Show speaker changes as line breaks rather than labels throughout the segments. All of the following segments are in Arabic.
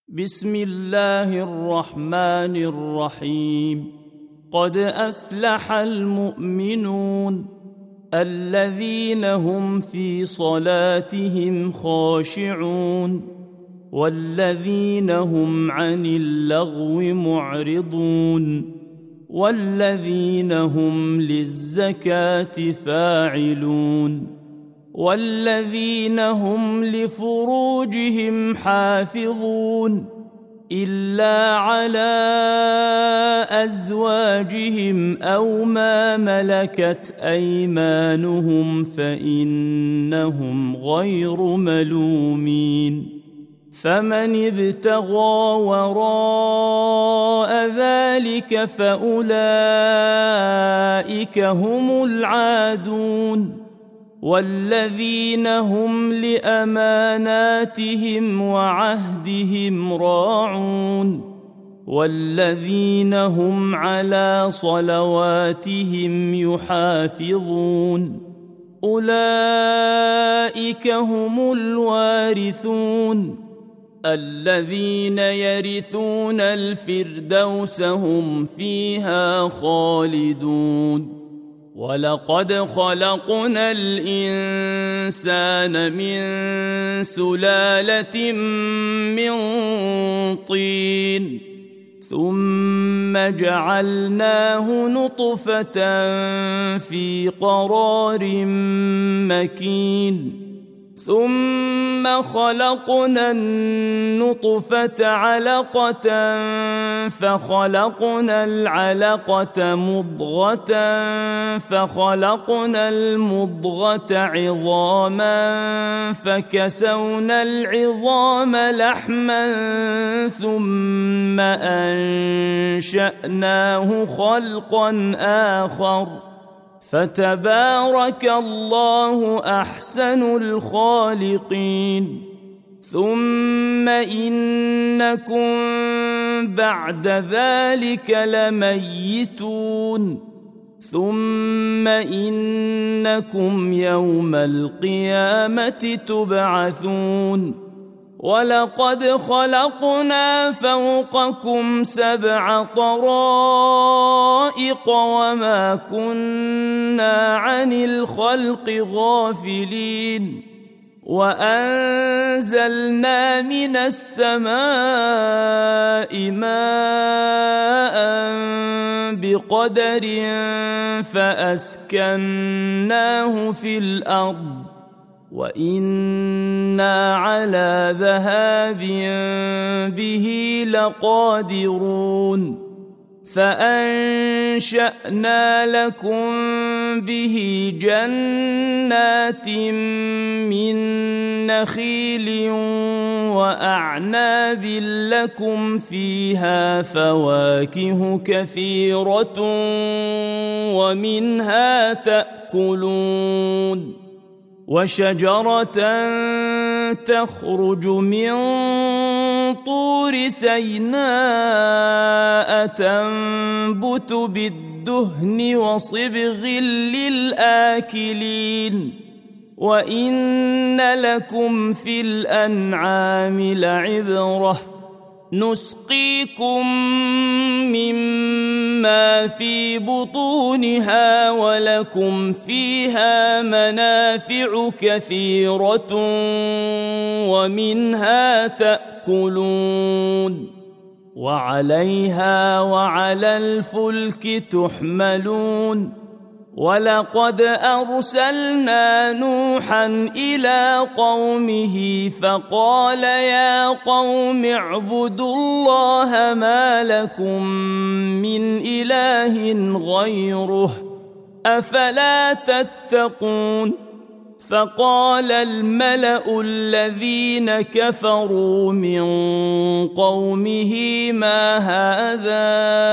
بسم الله الرحمن الرحيم. قد أفلح المؤمنون الذين هم في صلاتهم خاشعون والذين هم عن اللغو معرضون والذين هم للزكاة فاعلون والذين هم لفروجهم حافظون إلا على أزواجهم أو ما ملكت أيمانهم فإنهم غير ملومين. فمن ابتغى وراء ذلك فأولئك هم العادون والذين هم لأماناتهم وعهدهم راعون والذين هم على صلواتهم يحافظون أولئك هم الوارثون الذين يرثون الفردوس هم فيها خالدون. ولقد خلقنا الإنسان من سلالة من طين ثم جعلناه نطفة في قرار مكين ثم خلقنا النطفة علقة فخلقنا العلقة مضغة فخلقنا المضغة عظاما فكسونا العظام لحما ثم أنشأناه خلقا آخر فتبارك الله أحسن الخالقين. ثم إنكم بعد ذلك لميتون ثم إنكم يوم القيامة تبعثون. ولقد خلقنا فوقكم 7 طرائق وما كنا عن الخلق غافلين وأنزلنا من السماء ماء بقدر فأسكناه في الأرض وإنا على ذهاب به لقادرون. فأنشأنا لكم به جنات من نخيل وأعناب لكم فيها فواكه كثيرة ومنها تأكلون. وشجرة تخرج من طور سيناء تنبت بالدهن وصبغ للآكلين. وإن لكم في الأنعام لعبرة نسقيكم مما في بطونها ولكم فيها منافع كثيرة ومنها تأكلون وعليها وعلى الفلك تحملون. ولقد أرسلنا نوحا إلى قومه فقال يا قوم اعبدوا الله ما لكم من إله غيره أفلا تتقون. فقال الملأ الذين كفروا من قومه ما هذا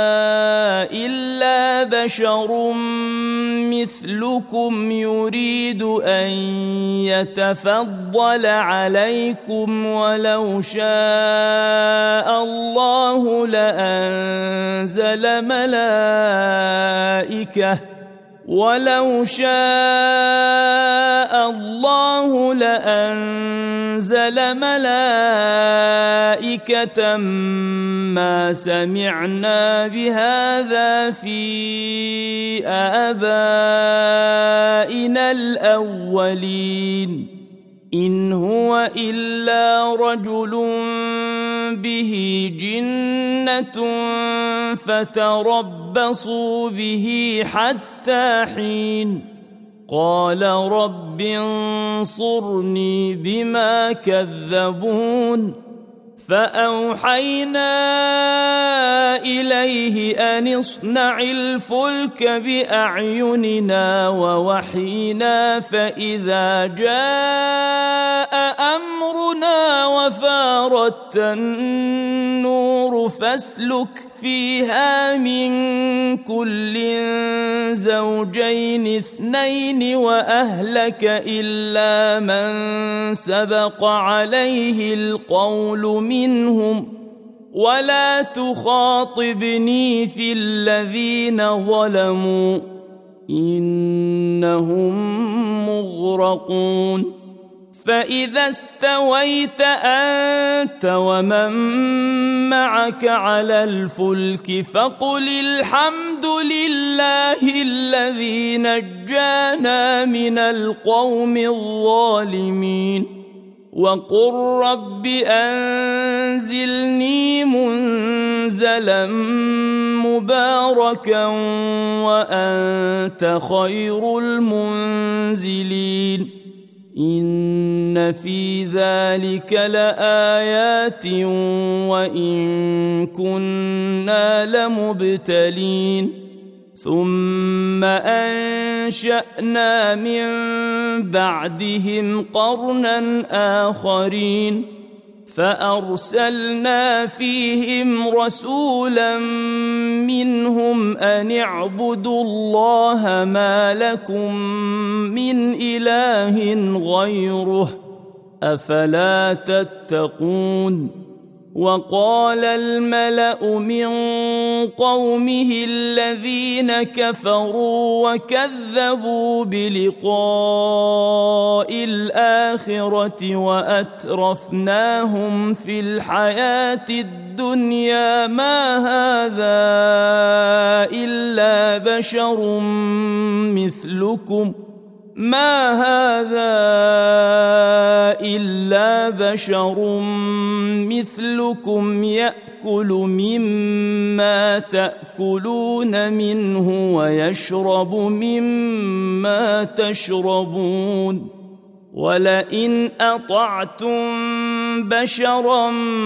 إلا بشر مثلكم يريد أن يتفضل عليكم ولو شاء الله لأنزل ملائكة ولو شاء الله لأنزل ملائكة ملائكة ما سمعنا بهذا في آبائنا الأولين إن هو إلا رجل به جنة فتربصوا به حتى حين قال رب انصرني بما كذبون فأوحينا إليه أن اصنع الفلك بأعيننا ووحينا فإذا جاء أمرنا وفارت النور فاسلك فيها من كل زوجين اثنين وأهلك إلا من سبق عليه القول منهم ولا تخاطبني في الذين ظلموا إنهم مغرقون فإذا استويت أنت ومن معك على الفلك فقل الحمد لله الذي نجانا من القوم الظالمين وقل رب أنزلني منزلا مباركا وأنت خير المنزلين إن في ذلك لآيات وإن كنا لمبتلين ثم أنشأنا من بعدهم قرنا آخرين فأرسلنا فيهم رسولا منهم أن اعبدوا الله ما لكم من إله غيره أفلا تتقون وقال الملأ من قومه الذين كفروا وكذبوا بلقاء الآخرة وأترفناهم في الحياة الدنيا ما هذا إلا بشر مثلكم يأكل مما تأكلون منه ويشرب مما تشربون ولئن أطعتم بشرا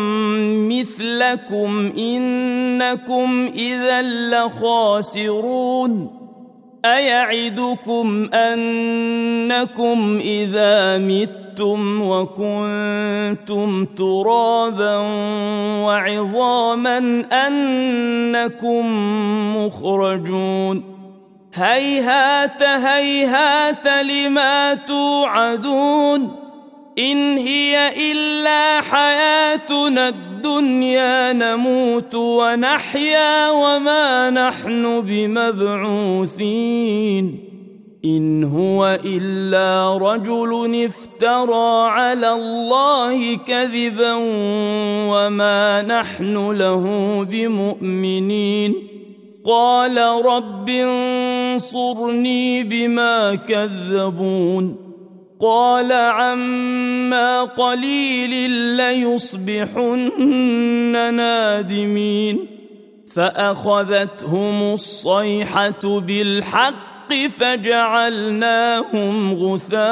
مثلكم إنكم إذا لخاسرون أيعدكم أنكم إذا متم وكنتم ترابا وعظاما أنكم مخرجون هيهات هيهات لما توعدون إن هي إلا حياتنا الدنيا نموت ونحيا وما نحن بمبعوثين إن هو إلا رجل افترى على الله كذبا وما نحن له بمؤمنين قال رب انصرني بما كذبون قال عما قليل ليصبحن نادمين فأخذتهم الصيحة بالحق فجعلناهم غثاء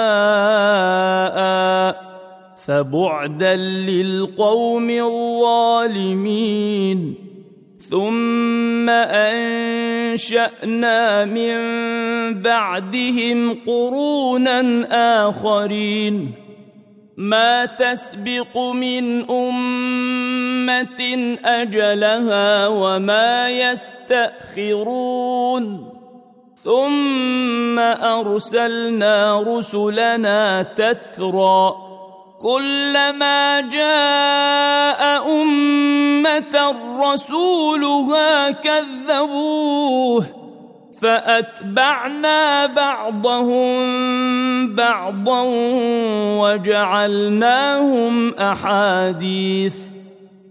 فبعدا للقوم الظالمين ثم أنشأنا من بعدهم قرونا آخرين ما تسبق من أمة أجلها وما يستأخرون ثم أرسلنا رسلنا تترى كلما جاء أمة رسولها كذبوه فأتبعنا بعضهم بعضا وجعلناهم أحاديث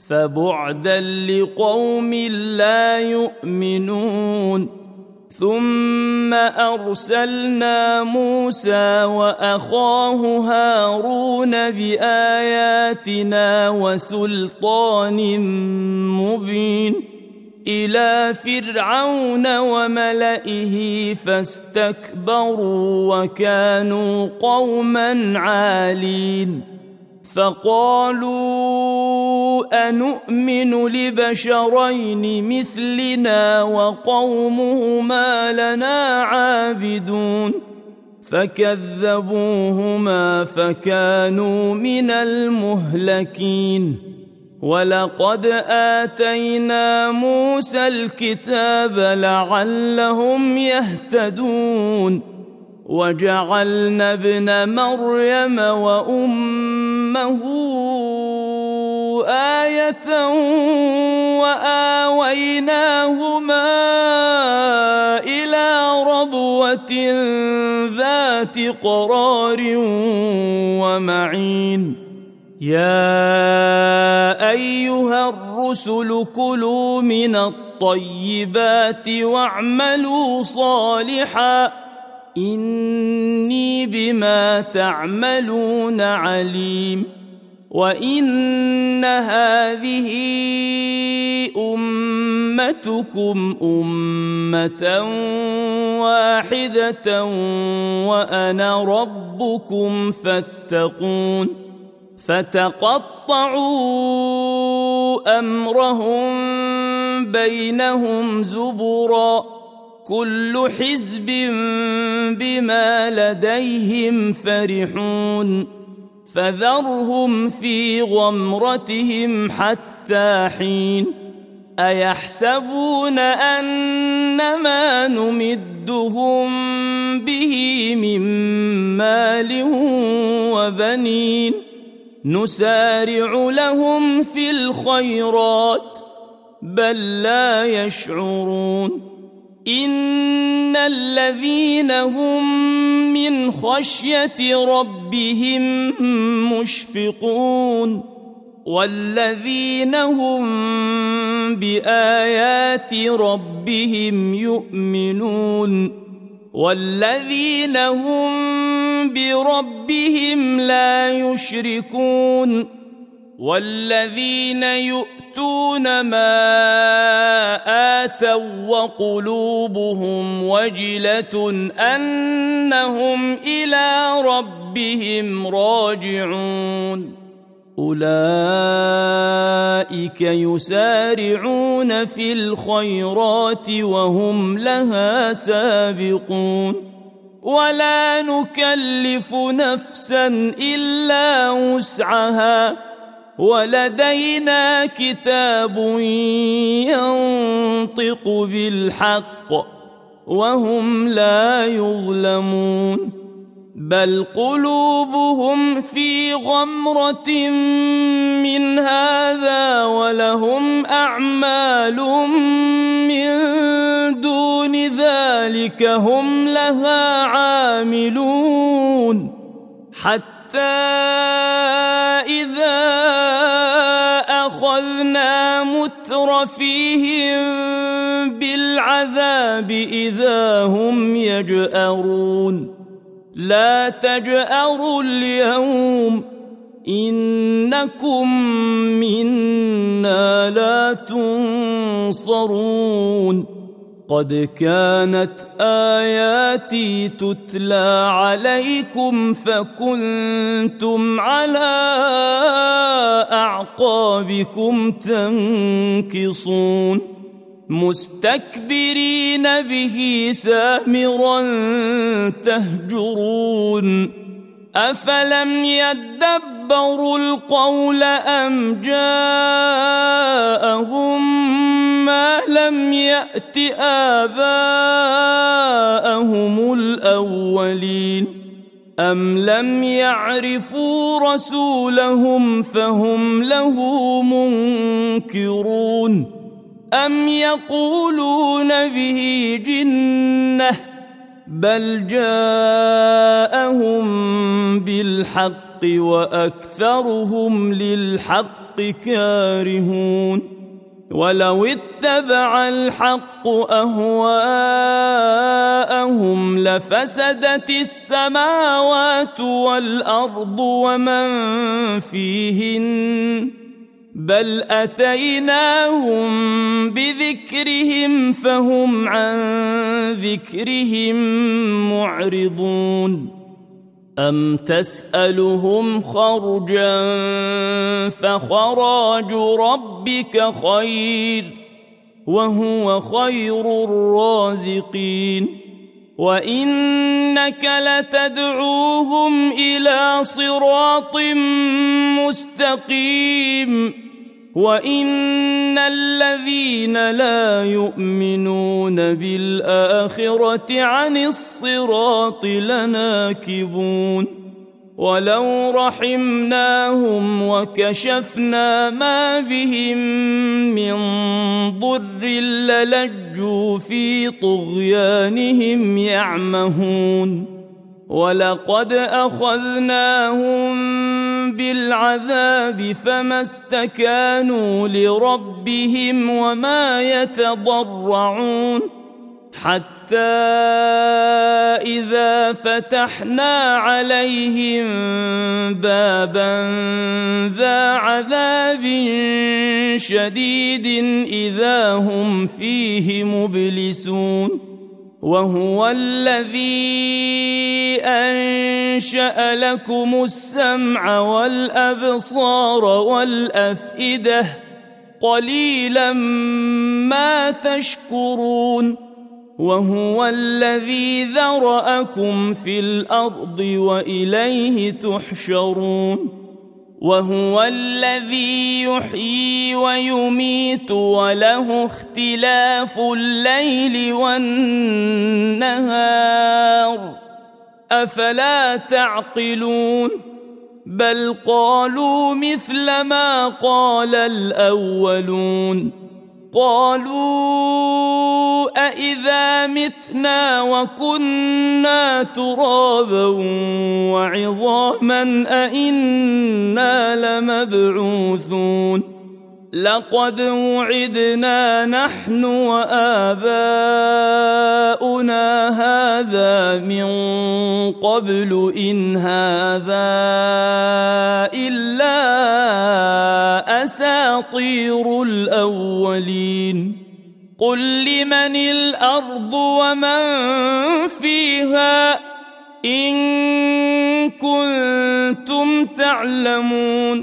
فبعدا لقوم لا يؤمنون ثم أرسلنا موسى وأخاه هارون بآياتنا وسلطان مبين إلى فرعون وملئه فاستكبروا وكانوا قوما عالين فقالوا أنؤمن لبشرين مثلنا وقومهما لنا عابدون فكذبوهما فكانوا من المهلكين ولقد آتينا موسى الكتاب لعلهم يهتدون وجعلنا ابن مريم وأمه آية وآويناهما إلى ربوة ذات قرار ومعين يا أيها الرسل كلوا من الطيبات واعملوا صالحا إني بما تعملون عليم وإن هذه أمتكم أمة واحدة وأنا ربكم فاتقون فتقطعوا أمرهم بينهم زبرا كل حزب بما لديهم فرحون فذرهم في غمرتهم حتى حين أيحسبون أنما نمدهم به من مال وبنين نسارع لهم في الخيرات بل لا يشعرون إن الذين هم من خشية ربهم مشفقون والذين هم بآيات ربهم يؤمنون والذين هم بربهم لا يشركون والذين يؤتون ما آتوا وقلوبهم وجلة أنهم إلى ربهم راجعون أولئك يسارعون في الخيرات وهم لها سابقون ولا نكلف نفسا إلا وسعها ولدينا كتاب ينطق بالحق وهم لا يظلمون بل قلوبهم في غمرة من هذا ولهم أعمال من دون ذلك هم لها عاملون حتى إذا أخذنا مترفيهم بالعذاب إذا هم يجأرون لا تجأروا اليوم إنكم منا لا تنصرون قد كانت آياتي تتلى عليكم فكنتم على أعقابكم تنكصون مستكبرين به سامرا تهجرون أفلم يدبروا القول أم جاءهم ما لم يأت آباءهم الأولين أم لم يعرفوا رسولهم فهم له منكرون أم يقولون به جنة بل جاءهم بالحق وأكثرهم للحق كارهون ولو اتبع الحق أهواءهم لفسدت السماوات والأرض ومن فيهن بل أتيناهم بذكرهم فهم عن ذكرهم معرضون أم تسألهم خرجا فخراج ربك خير وهو خير الرازقين وإنك لتدعوهم إلى صراط مستقيم وإن الذين لا يؤمنون بالآخرة عن الصراط لناكبون ولو رحمناهم وكشفنا ما بهم من ضر للجوا في طغيانهم يعمهون ولقد أخذناهم بالعذاب فما استكانوا لربهم وما يتضرعون حتى إذا فتحنا عليهم بابا ذا عذاب شديد إذا هم فيه مبلسون وهو الذي أنشأ لكم السمع والأبصار والأفئدة قليلا ما تشكرون وهو الذي ذرأكم في الأرض وإليه تحشرون وهو الذي يحيي ويميت وله اختلاف الليل والنهار أفلا تعقلون بل قالوا مثل ما قال الأولون قالوا أإذا متنا وكنا ترابا وعظاما أإنا لمبعوثون لقد وعدنا نحن وآباؤنا هذا من قبل إن هذا إلا أساطير الأولين قل لمن الأرض ومن فيها إن كنتم تعلمون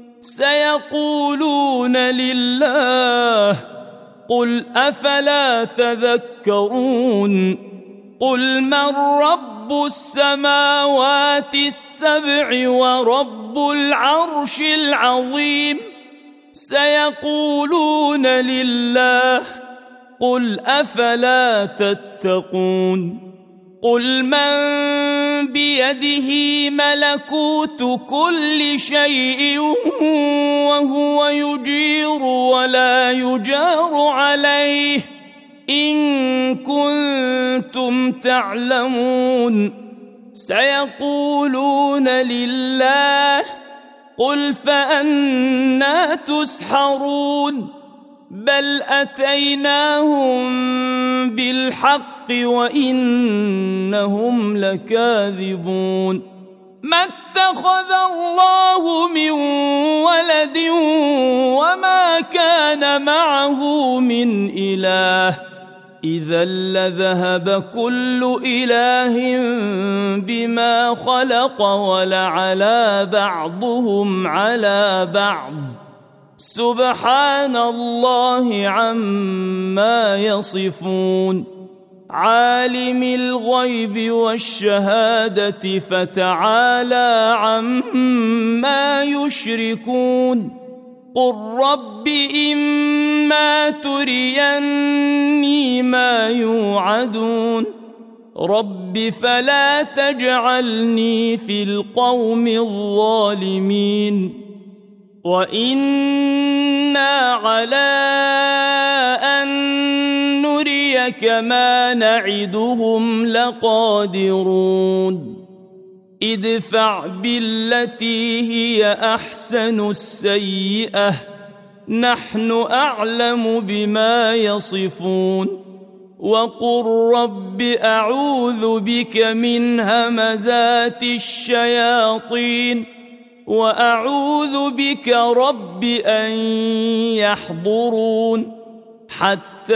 سيقولون لله قل أفلا تذكرون قل من رب السماوات السبع ورب العرش العظيم سيقولون لله قل أفلا تتقون قل من بيده ملكوت كل شيء وهو يجير ولا يجار عليه إن كنتم تعلمون سيقولون لله قل فأنى تسحرون بل أتيناهم بالحق وإنهم لكاذبون ما اتخذ الله من ولد وما كان معه من إله إذا لذهب كل إله بما خلق ولعلى بعضهم على بعض سبحان الله عما يصفون عالم الغيب والشهادة فتعالى عما يشركون قل رب إما تريني ما يوعدون رب فلا تجعلني في القوم الظالمين وإنا على أن نريك ما نعدهم لقادرون ادفع بالتي هي أحسن السيئة نحن أعلم بما يصفون وقل رب أعوذ بك من همزات الشياطين وأعوذ بك رب أن يحضرون حتى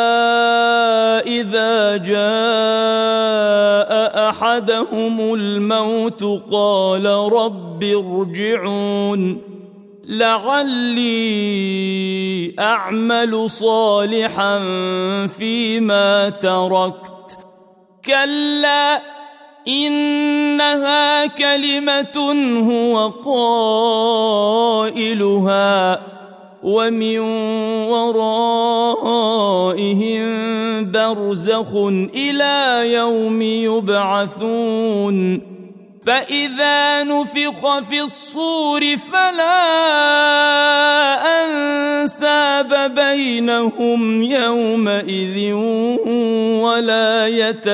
إذا جاء أحدهم الموت قال رب ارجعون لعلي أعمل صالحا فيما تركت كلا إنها كلمة هو قائلها ومن ورائهم برزخ إلى يوم يبعثون فإذا نفخ في الصور فلا أنساب بينهم يومئذ ولا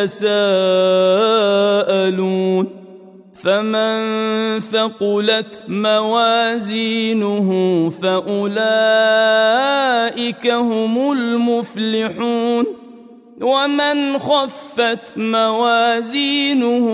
يتساءلون فمن ثقلت موازينه فأولئك هم المفلحون ومن خفت موازينه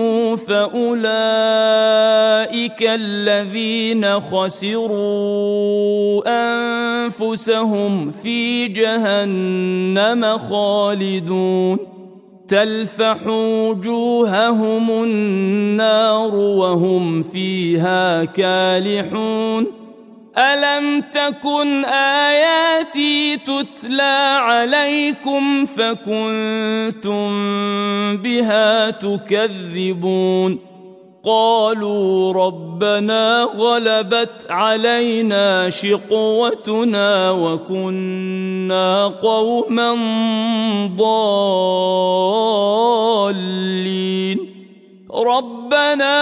فأولئك الذين خسروا أنفسهم في جهنم خالدون تلفح وجوههم النار وهم فيها كالحون ألم تكن آياتي تتلى عليكم فكنتم بها تكذبون قالوا ربنا غلبت علينا شقوتنا وكنا قوما ضالين ربنا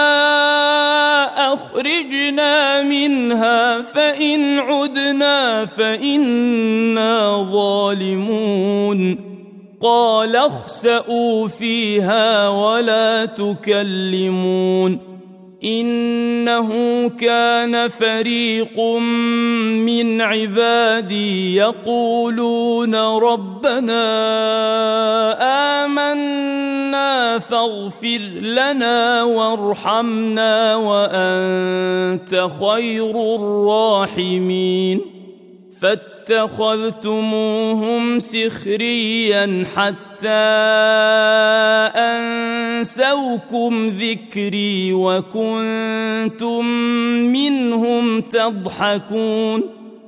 أخرجنا منها فإن عدنا فإنا ظالمون قال اخسئوا فيها ولا تكلمون إنه كان فريق من عبادي يقولون ربنا آمنا فاغفر لنا وارحمنا وأنت خير الراحمين فاتخذتموهم سخريا حتى أنسوكم ذكري وكنتم منهم تضحكون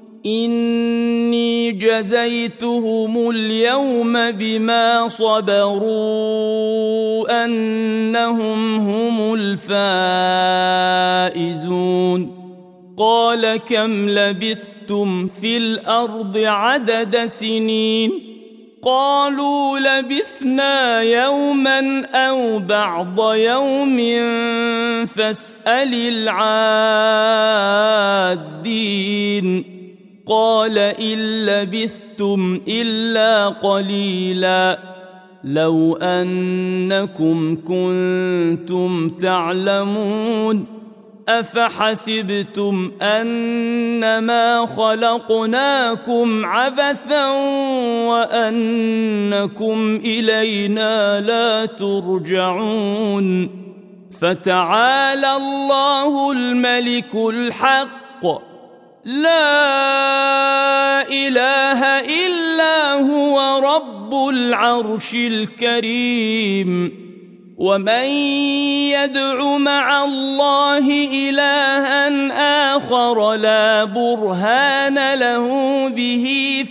إني جزيتهم اليوم بما صبروا أنهم هم الفائزون قال كم لبثتم في الأرض عدد سنين قالوا لبثنا يوما أو بعض يوم فاسأل العادين قال إن لبثتم إلا قليلا لو أنكم كنتم تعلمون أفحسبتم أنما خلقناكم عبثا وأنكم إلينا لا ترجعون فتعالى الله الملك الحق لا إله إلا هو رب العرش الكريم ومن يدع مع الله إلها آخر لا برهان له به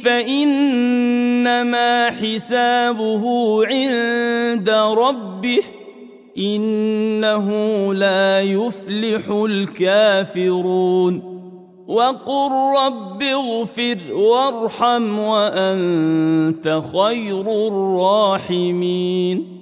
فإنما حسابه عند ربه إنه لا يفلح الكافرون وقل رب اغفر وارحم وأنت خير الراحمين